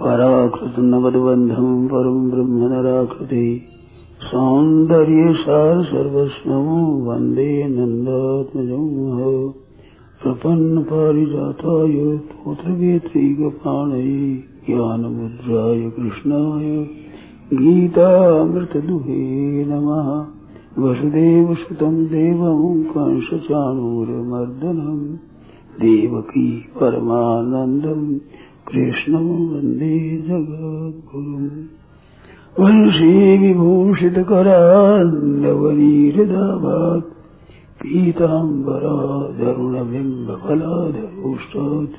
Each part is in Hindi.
पराकृत नवद्बंधम परम ब्रह्म नराकृति सौंदर्य सार सर्वस्वं वंदे नंदात्मजं प्रपन्न पारिजाताय तोत्रवेत्रैकपाणये ज्ञानमुद्राय कृष्णाय गीतामृतदुहे नमः। वसुदेवसुतं देवं कंसचाणूरमर्दनं देवकी परमानन्दं कृष्णं वन्दे जगद्गुरुम्। वंशी विभूषितकरान्नवनीरदाभात् पीताम्बराधरुणबिम्बफलाधरोष्टात्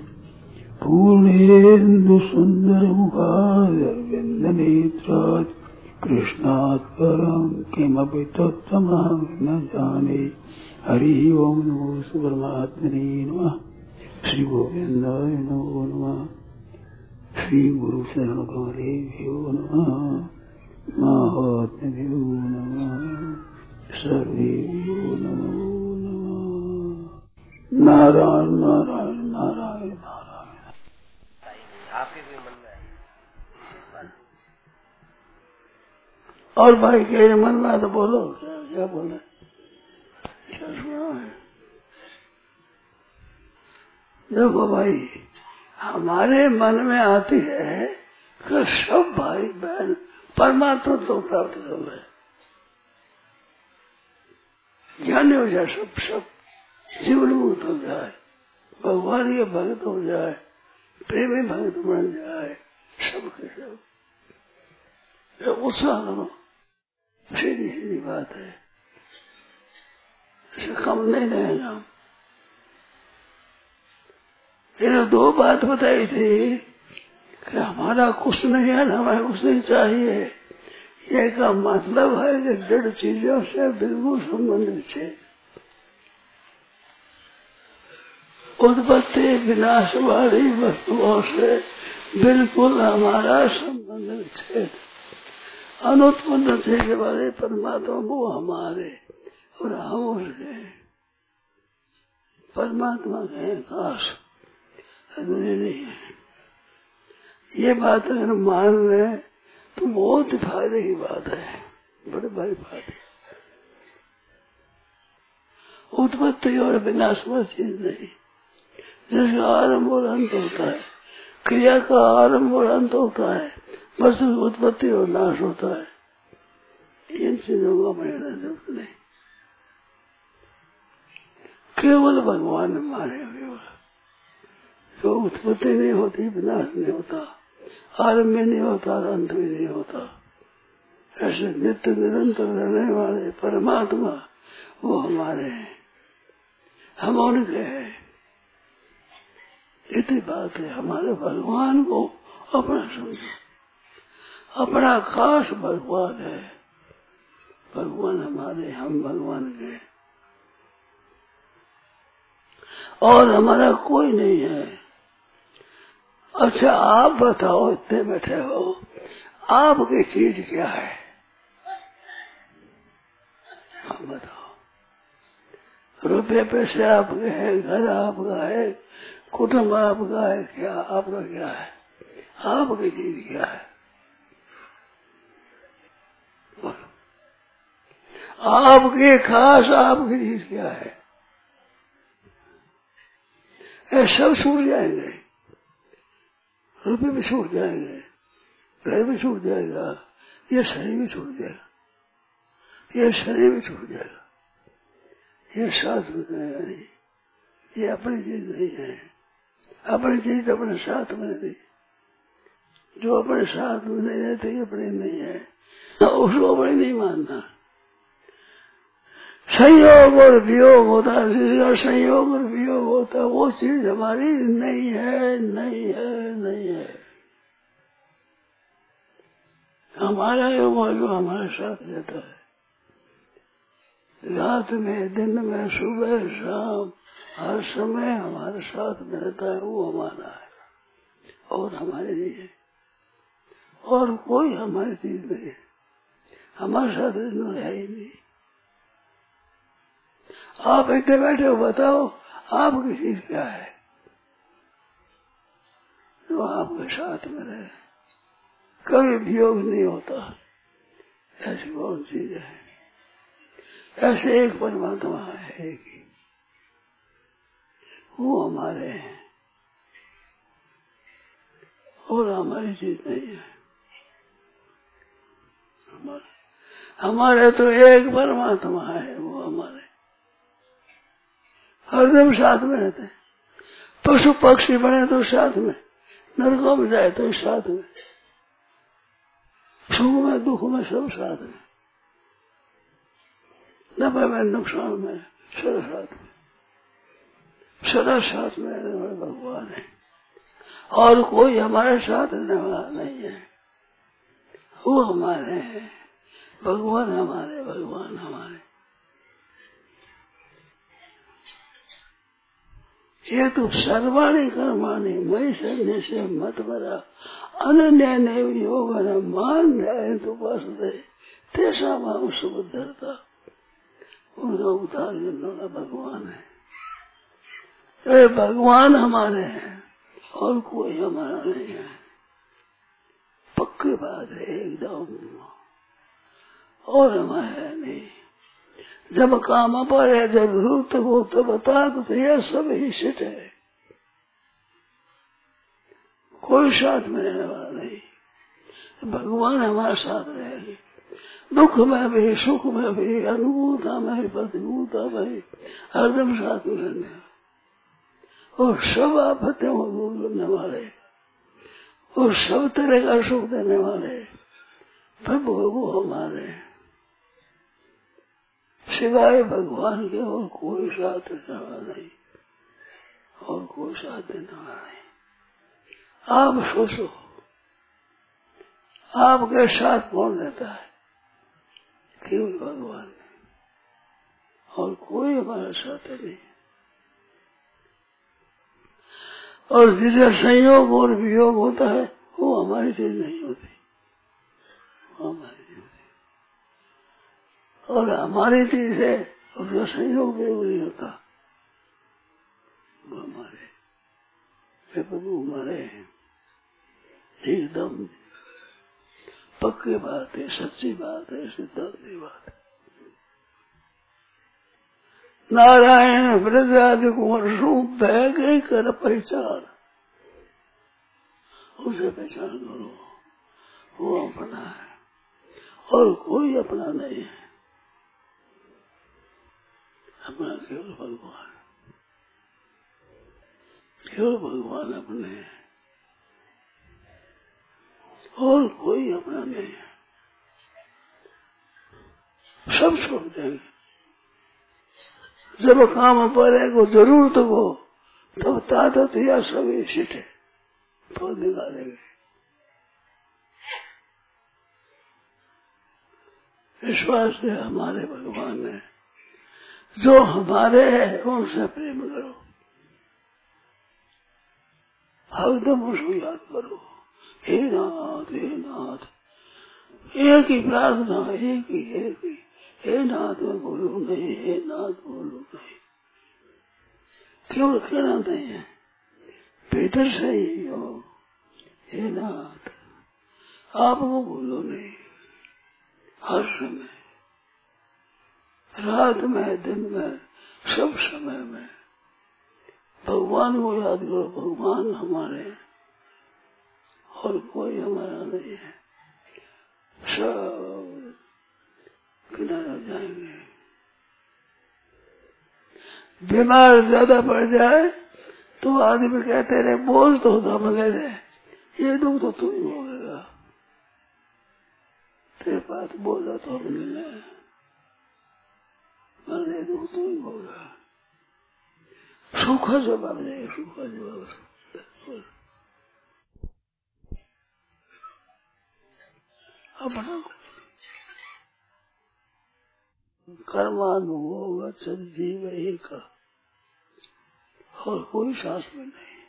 पूर्णेन्दुसुन्दरमुखारविन्दनेत्रात् कृष्णात् परं किमपि तत्त्वमहं न जाने। हरि ओम नमो परमात्मने नमः। श्री गोविंदाय नमो नमः। श्री गुरु शरण कमलेभ्यो नमः। महात्म्यो नमः। सर्वेभ्यो नमो नमः। नारायण नारायण नारायण नारायण। आपके भी मन में और भाई के मन में तो बोलो, क्या बोले, क्या सुना है? देखो भाई, हमारे मन में आती है कि सब भाई बहन परमात्मा तो प्राप्त कर रहे, ज्ञानी हो जाए, सब जीवन मुक्त हो जाए, भगवान के भक्त हो जाए, प्रेमी भक्त बन जाए, सबके सब उत्साह करो। सीधी सीधी बात है, इसे कम नहीं रहेगा। ये दो बात बताई थी कि हमारा कुछ नहीं है, हमारा कुछ नहीं चाहिए। ये का मतलब है कि जड़ चीजों से बिल्कुल संबंधित है। उत्पत्ति विनाश वाली वस्तुओं से बिल्कुल हमारा संबंध विच्छेद। अनुत्पन्न थे वाले परमात्मा वो हमारे और हम उसके परमात्मा के खास नहीं है। ये बात अगर मान ले तो बहुत फायदे की बात है, बड़े बड़ी बात है। उत्पत्ति और विनाश में चीज नहीं, जिसका आरंभ और अंत होता है, क्रिया का आरंभ और अंत होता है, बस उत्पत्ति और नाश होता है। इन चीजों का मेरा दुख नहीं, केवल भगवान ने मारे हुए। तो उत्पत्ति नहीं होती, विनाश नहीं होता, आरंभ भी नहीं होता, अंत भी नहीं होता। ऐसे नित्य निरंतर रहने वाले परमात्मा वो हमारे हैं, हम उनके हैं। इतनी बात है। हमारे भगवान को अपना समझो, अपना खास भगवान है। भगवान हमारे, हम भगवान के, और हमारा कोई नहीं है। अच्छा आप बताओ, इतने बैठे हो, आपकी चीज क्या है? आप बताओ। रुपये पैसे आपके हैं, घर आपका है, कुटुंब आपका है, क्या आपका क्या है? आपकी चीज क्या है? आपके खास आपकी चीज क्या है? ये सब छूट जाएंगे, रुपये भी छूट जाएंगे, घर भी छूट जाएगा, ये शरीर भी छूट जाएगा, ये शरीर भी छूट जाएगा। ये साथ में नहीं, ये अपनी चीज नहीं है। अपनी चीज अपने साथ में नहीं, जो अपने साथ में नहीं रहते ये अपनी नहीं है, उसको अपनी नहीं मानना। संयोग और वियोग होता है, जिसका संयोग और वियोग होता है वो चीज हमारी नहीं है, नहीं है, नहीं है। हमारा जो हमारे साथ रहता है, रात में, दिन में, सुबह शाम, हर समय हमारे साथ में रहता है, वो हमारा है और हमारे लिए है। और कोई हमारी चीज नहीं है, हमारे साथ है ही नहीं। आप इतने बैठे हो, बताओ आपकी चीज क्या है जो आपके साथ में रहे? कभी वियोग नहीं होता। ऐसी कौन चीज है? ऐसे एक परमात्मा है कि वो हमारे हैं और हमारी चीज नहीं है। हमारे तो एक परमात्मा है, वो हमारे हरदम साथ में रहते हैं। पशु पक्षी बने तो साथ में, नरकों में जाए तो साथ में, सुख में दुख में सब साथ में, नफे में नुकसान में सदा साथ में, सदा साथ में रहने वाले भगवान है। और कोई हमारे साथ रहने वाला नहीं है। वो हमारे हैं, भगवान हमारे, भगवान हमारे। ये तो सर्वाणी कर्माणि मयि सन्न्यस्य मत्परा अनन्येनैव योगेन मां ध्यायन्तु उपासते तेषाम् सुबुद्धिर्ता। उनका उद्धार करने वाला भगवान है। ये भगवान हमारे हैं और कोई हमारा नहीं है। पक्की बात है एकदम। और हमारा है नहीं। जब काम पर है, जब जरूरत हो तो बता तो यह सब ही सिट है। कोई साथ में रहने वाला नहीं। भगवान हमारे साथ रहेंगे, दुख में भी, सुख में भी, अनुभूता में भी, प्रतिभूता में भी, हरदम साथ में रहने और सब आपत्तियों को दूर करने वाले और सब तरह का सुख देने वाले प्रभु वो हमारे, सिवाय भगवान के और कोई साथ देने वाला नहीं, और कोई साथ देने वाला नहीं। आप सोचो, आपके साथ कौन रहता है? केवल भगवान है, और कोई हमारा साथ नहीं। और जिसे संयोग और वियोग होता है वो हमारी चीज नहीं होती, हमारी चीज होती। और हमारी चीज है उसका संयोग वियोग नहीं होता, वो हमारे प्रभु हमारे हैं। एकदम पक्की बात है, सच्ची बात है, सिद्धांती बात है। नारायण ब्रजराज कुंवर रूप बह गई कर पहचान, उसे पहचान करो, वो अपना है और कोई अपना नहीं है। अपना केवल भगवान, केवल भगवान अपने हैं और कोई अपना नहीं है। सब छोड़ देंगे जब काम पड़ेगा, जरूरत हो तब ताकत या सभी सीटे तो निकालेंगे। विश्वास है हमारे भगवान है, जो हमारे है उनसे प्रेम करो, हरदम उसको याद करो। हे नाथ, हे नाथ, एक ही प्रार्थना, एक ही हे नाथ में बोलो नहीं, हे नाथ बोलो नहीं, केवल कहना नहीं है, भीतर से ही हो। हे नाथ आपको बोलो नहीं, हर समय, रात में दिन में सब समय में भगवान को याद करो। भगवान हमारे और कोई हमारा नहीं है, सब किनारे हो जाएंगे। बीमार ज्यादा पड़ जाए तो आदमी कहते रहे बोझ तो दम ले रहे, ये दुख तो तू ही होगा, तेरे पास बोझा तो हम नहीं है, मरने दुख तू ही होगा। सूखा जवाब नहीं, सूखा जवाब अपना कर्मानुभव जीव एक, और कोई साथ में नहीं।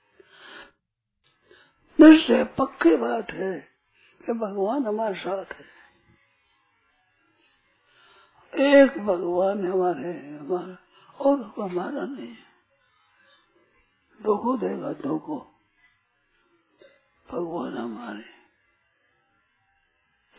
निश्चय पक्की बात है कि भगवान हमारे साथ है, एक भगवान हमारे हमारा और हमारा नहीं है। धोखो देगा धोखो, भगवान हमारे